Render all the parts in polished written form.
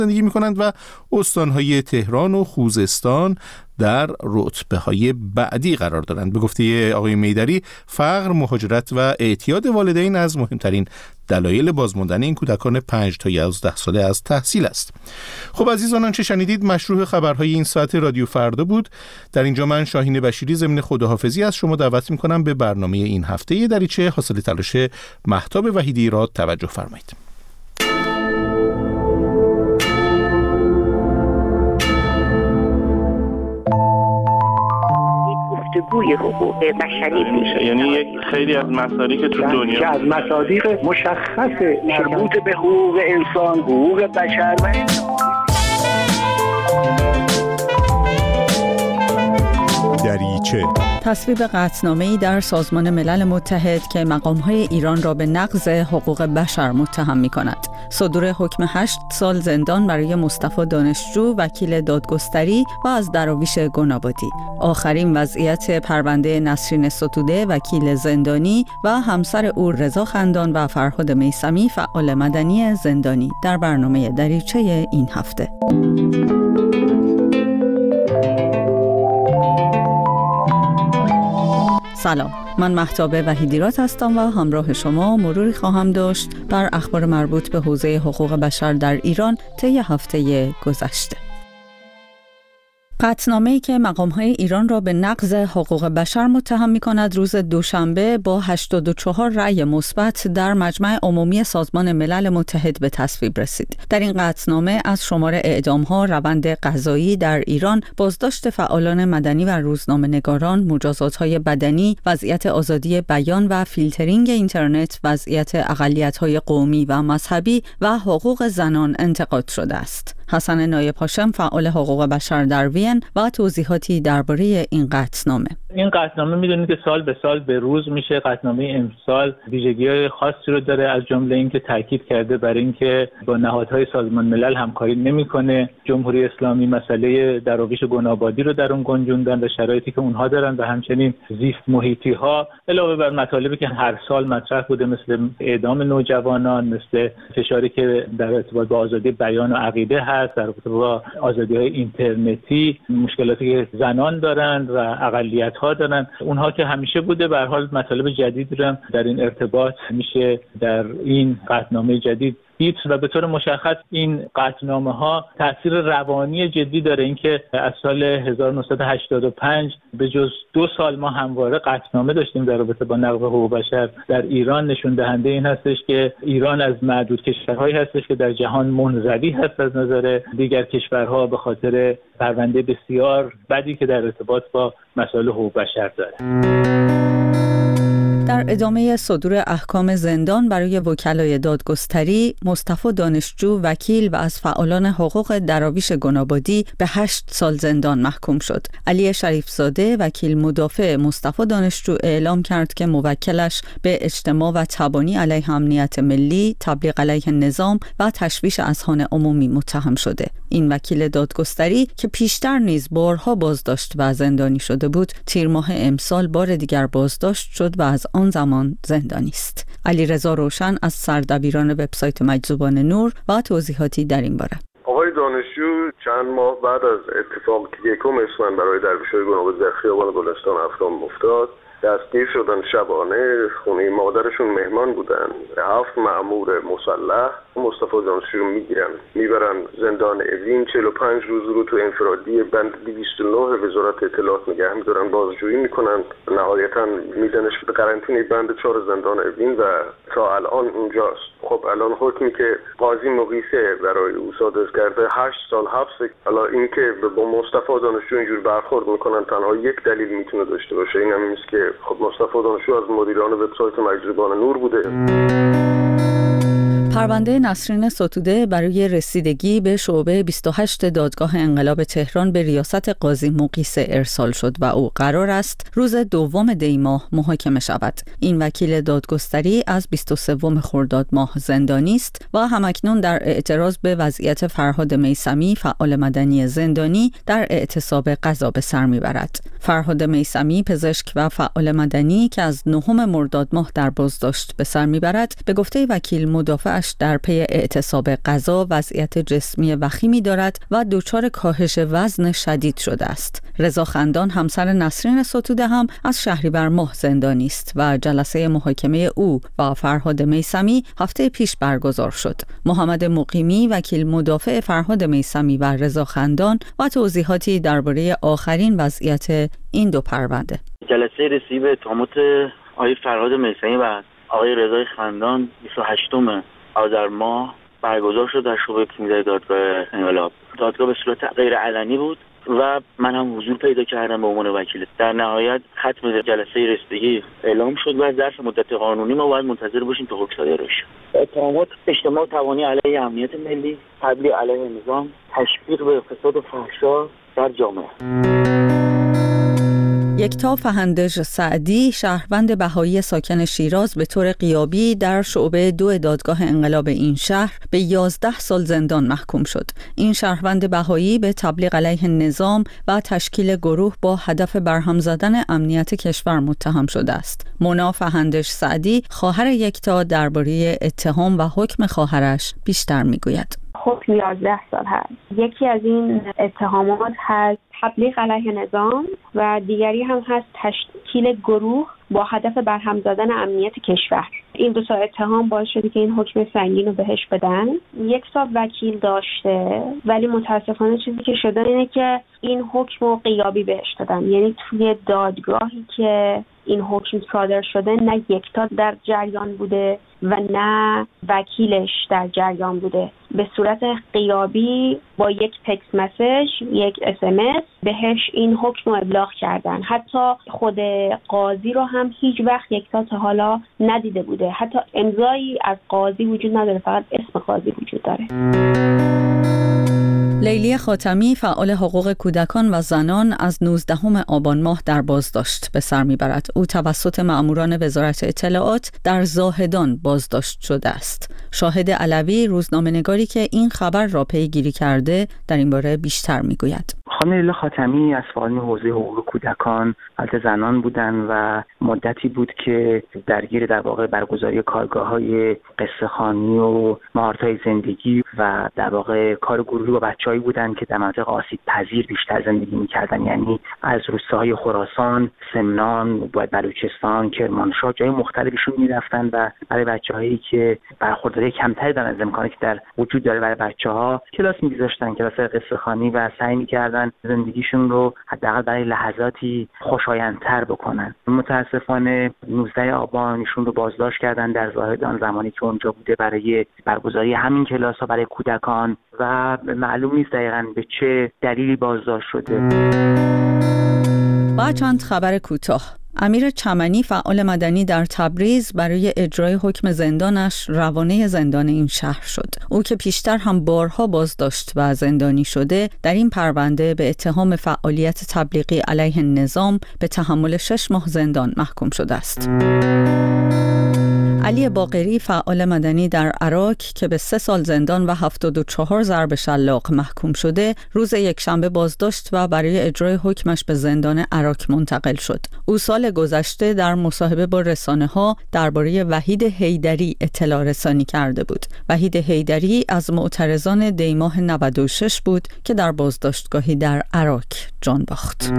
زندگی می‌کنند و استان‌های تهران و خوزستان در رتبه‌های بعدی قرار دارند. به گفته آقای میدری، فقر، مهاجرت و اعتیاد والدین از مهمترین دلایل بازماندن این کودکان 5 تا 11 ساله از تحصیل است. خب عزیزان، آنچه شنیدید مشروع خبرهای این ساعت رادیو فردا بود. در اینجا من شاهین بشیری ضمن خداحافظی از شما دعوت می‌کنم به برنامه این هفته دریچه حاصل تلاش مهتاب وحیدی را توجه فرمایید. گفتگوی حقوق بشری میشه، یعنی یک خیلی از مصادیق تو دنیا که از مصادیق مشخص مربوط به حقوق انسان، حقوق بشر و دریچه تصویب قطعنامه‌ای در سازمان ملل متحد که مقام‌های ایران را به نقض حقوق بشر متهم می‌کند. صدور حکم 8 سال زندان برای مصطفی دانشجو وکیل دادگستری و از دراویش گنابادی. آخرین وضعیت پرونده نسرین ستوده وکیل زندانی و همسر او رضا خندان و فرهاد میثمی فعال مدنی زندانی در برنامه دریچه این هفته. سلام، من مهتاب وحیدیرات هستم و همراه شما مروری خواهم داشت بر اخبار مربوط به حوزه حقوق بشر در ایران طی هفته گذشته. قطعنامه‌ای که مقام‌های ایران را به نقض حقوق بشر متهم می‌کند روز دوشنبه با 84 رأی مثبت در مجمع عمومی سازمان ملل متحد به تصویب رسید. در این قطعنامه از شمار اعدام‌ها، روند قضایی در ایران، بازداشت فعالان مدنی و روزنامه‌نگاران، مجازات‌های بدنی، وضعیت آزادی بیان و فیلترینگ اینترنت، وضعیت اقلیت‌های قومی و مذهبی و حقوق زنان انتقاد شده است. حسن نایب هاشم فعال حقوق بشر در وین و توضیحاتی درباره این قطعنامه. این قطعنامه میدونید که سال به سال به روز میشه. قطعنامه امسال ویژگی‌های خاصی رو داره، از جمله اینکه تاکید کرده بر اینکه با نهادهای سازمان ملل همکاری نمیکنه. جمهوری اسلامی مسئله دراویش گنابادی رو در اون گنجوندن و شرایطی که اونها دارن و همچنین زیست محیطی ها، علاوه بر مطالبی که هر سال مطرح بوده مثل اعدام نوجوانان، مثل فشاری که در ارتباط با آزادی بیان و عقیده هست، در ارتباط با آزادی‌های اینترنتی، مشکلاتی که زنان دارند و اقلیت‌ها دارن، اونها که همیشه بوده. به هر حال مطالب جدیدی رو در این ارتباط میشه در این قطعنامه جدید دید و به طور مشخص این قطعنامه‌ها تاثیر روانی جدی داره. اینکه از سال 1985 به جز 2 سال ما همواره قطعنامه داشتیم در رابطه با نقض حقوق بشر در ایران، نشون دهنده این هستش که ایران از معدود کشورهایی هستش که در جهان منزوی هست از نظر دیگر کشورها به خاطر پرونده بسیار بدی که در ارتباط با مسائل حقوق بشر داره. در ادامه صدور احکام زندان برای وکلای دادگستری، مصطفی دانشجو وکیل و از فعالان حقوق دراویش گنابادی به 8 سال زندان محکوم شد. علی شریفزاده وکیل مدافع مصطفی دانشجو اعلام کرد که موکلش به اجتماع و تبانی علیه امنیت ملی، تبلیغ علیه نظام و تشویش اذهان عمومی متهم شده. این وکیل دادگستری که پیشتر نیز بارها بازداشت و زندانی شده بود، تیر ماه امسال بار دیگر بازداشت شد و از آن زمان زندانی است. علیرضا روشن از سردبیران وبسایت مجذوبان نور و توضیحاتی در این باره. آقای دانشجو چند ماه بعد از اتفاقی که 1 اسفند برای درویش‌های گنابادی در خیابان گلستان افتاد افتاد، دستگیر شدن. شبانه خونه مادرشون مهمان بودن. 7 مأمور مسلح مصطفی دانشجو میگیرن، میبرن زندان اوین. 45 روز رو تو انفرادی بند 209 وزارت اطلاعات نگه میدارن، بازجویی میکنن، نهایتا میدنش به قرنطینه بند 4 زندان اوین و تا الان اونجاست. خب الان حکمی که قاضی مقیسه برای او صادر کرده 8 سال حبس. حالا این که با مصطفی دانشجو اینجور برخورد میکنن تنها یک دلیل میتونه داشته باشه، این هم نیست که خب مصطفی دانشجو از مدیران وبسایت مجذوبان نور بوده. پرونده نسرین ستوده برای رسیدگی به شعبه 28 دادگاه انقلاب تهران به ریاست قاضی مقیسه ارسال شد و او قرار است روز 2 دی ماه محاکمه شود. این وکیل دادگستری از 23 خرداد ماه زندانی است و همکنون در اعتراض به وضعیت فرهاد میثمی فعال مدنی زندانی در اعتصاب قضا به سر میبرد. فرهاد میثمی، پزشک و فعال مدنی که از 9 مرداد ماه در بازداشت به سر میبرد، به گفته وکیل مدافعش در پی اعتصاب غذا وضعیت جسمی وخیمی دارد و دچار کاهش وزن شدید شده است. رضا خندان، همسر نسرین ستوده، هم از شهریور ماه زندانی است و جلسه محاکمه او و فرهاد میثمی هفته پیش برگزار شد. محمد مقیمی، وکیل مدافع فرهاد میثمی و رضا خندان، و توضیحاتی درباره آخرین وضعیت این دو پرونده. جلسه رسیدگی به اتهامات آقای فرهاد میثمی و آقای رضا خندان 28 آذر ماه برگزار شد در شعبه 15 دادگاه انقلاب. دادگاه به صورت غیر علنی بود و من هم حضور پیدا کردم به عنوان وکیل. در نهایت ختم جلسه رسیدگی اعلام شد و ظرف مدت قانونی ما باید منتظر باشیم تا حکم صادر بشه. اتهامات اجتماع توانی علیه امنیت ملی، تبلیغ علیه نظام، تشویق به فساد و فحشا در جامعه. یکتا فهندج سعدی، شهروند بهایی ساکن شیراز، به طور غیابی در شعبه 2 دادگاه انقلاب این شهر به 11 سال زندان محکوم شد. این شهروند بهایی به تبلیغ علیه نظام و تشکیل گروه با هدف برهم زدن امنیت کشور متهم شده است. مونا فهندج سعدی، خواهر یکتا، درباره اتهام و حکم خواهرش بیشتر میگوید. حکم 11 سال هست. یکی از این اتهامات هست تبلیغ علیه نظام و دیگری هم هست تشکیل گروه با هدف برهم زدن امنیت کشور. این دو تا اتهام باعث شده که این حکم سنگین رو بهش بدن. 1 سال وکیل داشته ولی متاسفانه چیزی که شده اینه که این حکم رو غیابی بهش دادن. یعنی توی دادگاهی که این حکم صادر شده نه یکتا در جریان بوده و نه وکیلش در جریان بوده. به صورت غیابی با یک تکست مسیج، یک SMS بهش این حکم رو ابلاغ کردن. حتی خود قاضی رو هم هیچ وقت یکتا تا حالا ندیده بوده. حتی امضایی از قاضی وجود نداره، فقط اسم قاضی وجود داره. لیلی خاتمی، فعال حقوق کودکان و زنان، از 19 آبان ماه در بازداشت به سر میبرد. او توسط مأموران وزارت اطلاعات در زاهدان بازداشت شده است. شاهد علوی، روزنامه‌نگاری که این خبر را پیگیری کرده، در این باره بیشتر میگوید. خانم لیلی خاتمی از فعالین حوزه حقوق کودکان و زنان بودن و مدتی بود که درگیر در واقع برگزاری کارگاه‌های قصه‌خوانی و مهارت‌های زندگی و در واقع کار گروهی با بچه‌هایی بودن که در مناطق آسیب پذیر بیشتر زندگی می‌کردن. یعنی از روستاهای خراسان، سمنان، بلوچستان، کرمانشاه، جای مختلفشون می‌رفتن و برای بچه‌هایی که برخورداری کمتری دارن از امکانی که در وجود داره برای بچه‌ها کلاس می‌گذاشتن، کلاس قصه‌خوانی، و سعی می‌کردن زندگیشون رو حداقل برای لحظاتی خوشایندتر بکنن. متاسفانه 19 آبان ایشون رو بازداشت کردن در زاهدان زمانی که اونجا بوده برای برگزاری همین کلاس‌ها برای کودکان و معلوم نیست دقیقاً به چه دلیلی بازداشت شده. با چند خبر کوتاه. امیر چمنی، فعال مدنی در تبریز، برای اجرای حکم زندانش روانه زندان این شهر شد. او که پیشتر هم بارها بازداشت و زندانی شده، در این پرونده به اتهام فعالیت تبلیغی علیه نظام به تحمل 6 ماه زندان محکوم شده است. علی باقری، فعال مدنی در عراق که به 3 سال زندان و 74 ضرب شلاق محکوم شده، روز یکشنبه بازداشت و برای اجرای حکمش به زندان عراق منتقل شد. او سال گذشته در مصاحبه با رسانه‌ها درباره وحید حیدری اطلاع رسانی کرده بود. وحید حیدری از معترضان دیماه 96 بود که در بازداشتگاهی در عراق جان باخت.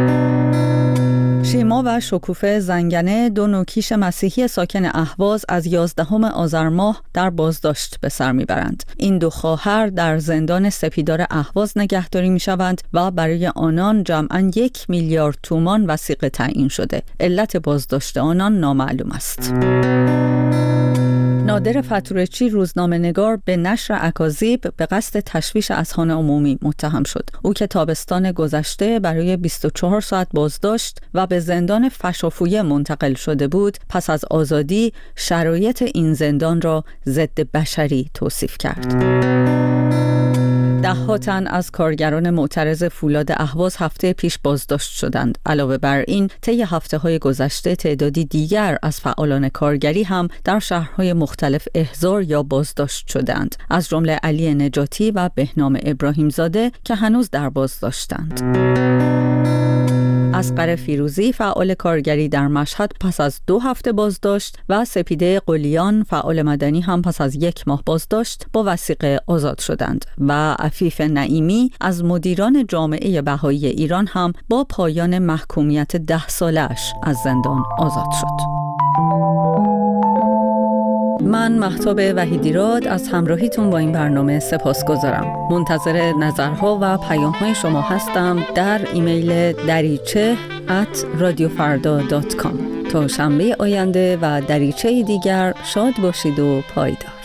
شیما و شکوفه زنگنه، 2 نوکیش مسیحی ساکن اهواز، از 11 آذر ماه در بازداشت به سر میبرند. این 2 خواهر در زندان سپیدار اهواز نگهداری میشوند و برای آنان جمعاً 1 میلیارد تومان وثیقه تعیین شده. علت بازداشت آنان نامعلوم است. نادر فتورچی، روزنامه‌نگار، به نشر اکاذیب به قصد تشویش اذهان عمومی متهم شد. او که تابستان گذشته برای 24 ساعت بازداشت و به زندان فشافویه منتقل شده بود، پس از آزادی شرایط این زندان را ضد بشری توصیف کرد. 10 تن از کارگران معترض فولاد اهواز هفته پیش بازداشت شدند. علاوه بر این، طی هفته‌های گذشته تعدادی دیگر از فعالان کارگری هم در شهرهای مختلف احضار یا بازداشت شدند، از جمله علی نجاتی و بهنام ابراهیم زاده که هنوز در بازداشتند. اصغر فیروزی فعال کارگری در مشهد پس از 2 هفته بازداشت و سپیده قلیان فعال مدنی هم پس از 1 ماه بازداشت با وثیقه آزاد شدند و عفیف نعیمی از مدیران جامعه بهایی ایران هم با پایان محکومیت 10 سالش از زندان آزاد شد. من مهتاب وحیدیراد از همراهیتون با این برنامه سپاسگزارم. منتظر نظرها و پیام‌های شما هستم در ایمیل dariche@radiofarda.com. تا شنبه آینده و دریچه دیگر شاد باشید و پایدار.